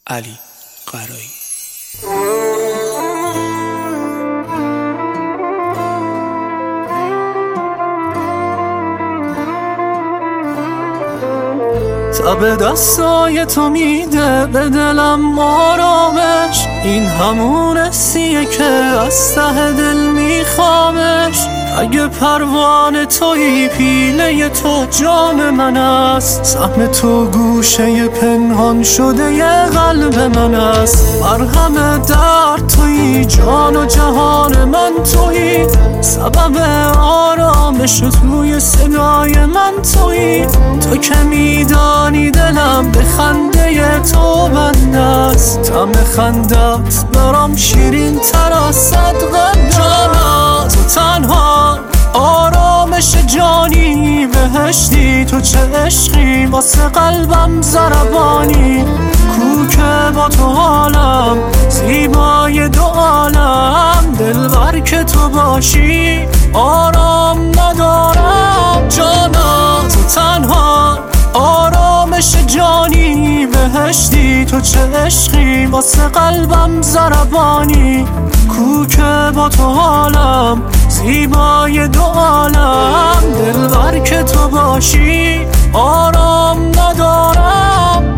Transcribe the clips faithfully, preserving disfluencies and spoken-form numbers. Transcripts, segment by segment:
علی قرایی. تب دستای تو میده به دلم آرامش، این همون حسیه که از ته دل میخوامش. اگه پروانه تویی پیله تو جام من است، سهم تو گوشه پنهان شده ی قلب من است. مرهم درد تویی، جان و جهان من تویی، سبب آرامش توی صدای من تویی. تو که میدانی دلم به خنده تو بند است، طعم خندت برام شیرین تر از صد قند. جانا تو تنها آرامش جانی، بهشتی تو چه عشقی واسه قلبم ضربانی. کو که با تو حالم زیبای دو عالم، دلبر که تو باشی آرام ندارم. جانا تو تنها آرامش جانی، بهشتی تو چه عشقی واسه قلبم ضربانی. کو که با تو حالم زیبای دو عالم، دلبر که تو باشی آرام ندارم.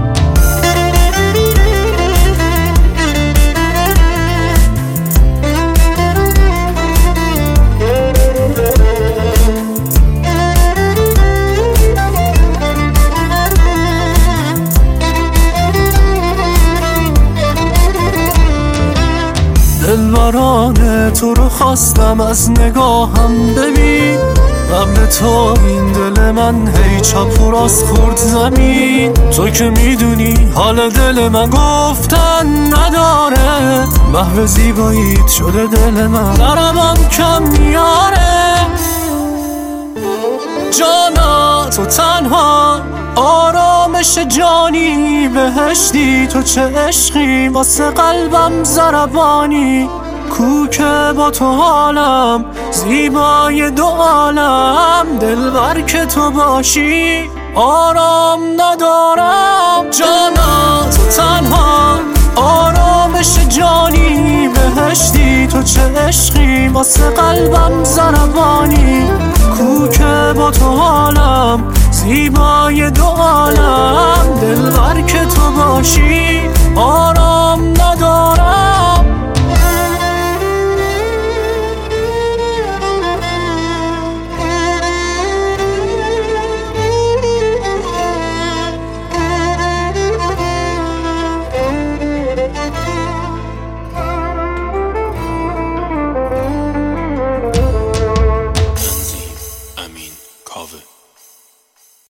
دلبرانه تو رو خواستم از نگاهم ببین، قبل تو این دل من هی چپ و راست خورد زمین. تو که میدونی حال دل من گفتن نداره، محو زیباییت شده دل من درمم کم میاره. جانا تو تنها آرامش جانی، بهشتی تو چه عشقی واسه قلبم ضربانی. کو که با تو حالم زیبای دو عالم، دلبر که تو باشی آرام ندارم. جانا تو تنها آرامش جانی، بهشتی تو چه عشقی واسه قلبم ضربانی. کو که با تو حالم زیبای دو عالم، دلبر که تو باشی